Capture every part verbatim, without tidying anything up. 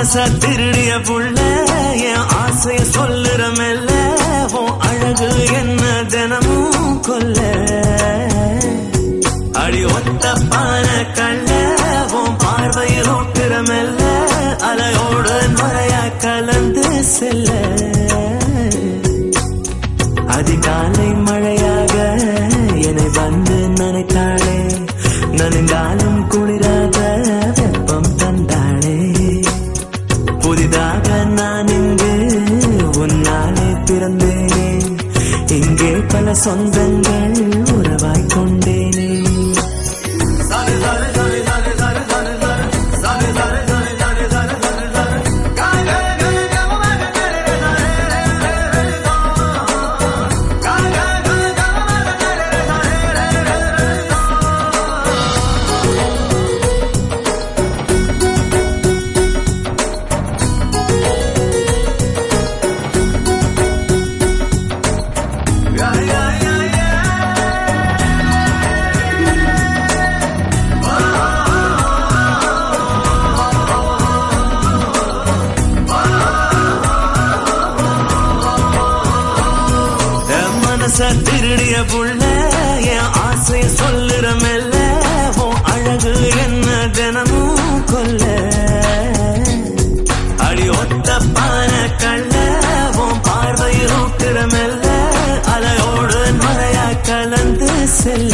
மனச திருடிய புள்ள என் ஆசைய சொல்லுற மெல்ல உன் அழகு என்ன தினமும் கொல்ல அடி ஒத்த பான கள்ள உன் பார்வையில் ஓட்டுற மெல்ல அலையோடு மழையா கலந்து செல்ல அதிகாலை மழையாக என்னை வந்து நினைத்தாளே நனைந்தாலும் குளிராத வெப்பம் தந்தாளே புதிதாக நான் இங்கு உன்னாலே பிறந்தேனே இங்கே பல சொந்தங்கள் உறவாய் கொண்டேனே திருடிய புள்ள என் ஆசைய சொல்லுற மெல்ல உன் அழகு என்ன தினமும் கொல்ல அடி ஒத்த பான கள்ள உன் பார்வையில் ஊட்டுற மெல்ல அலையோடு மழையா கலந்து செல்ல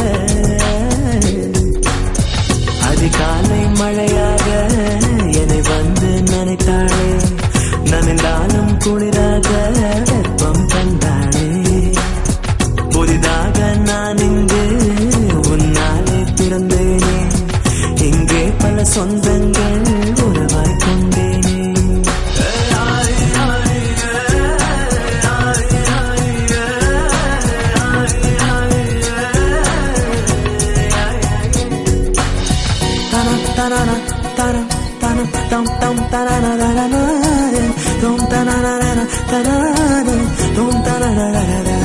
அதிகாலை மழையாக என்னை வந்து நினைத்தாளே நனைந்தாலும் குளிராக வெப்பம் தந்தாளே புதிதாக நான் இங்கு உன்னாலே பிறந்தேனே இங்கே பல சொந்தங்கள் உறவாய் கொண்டேனே Dum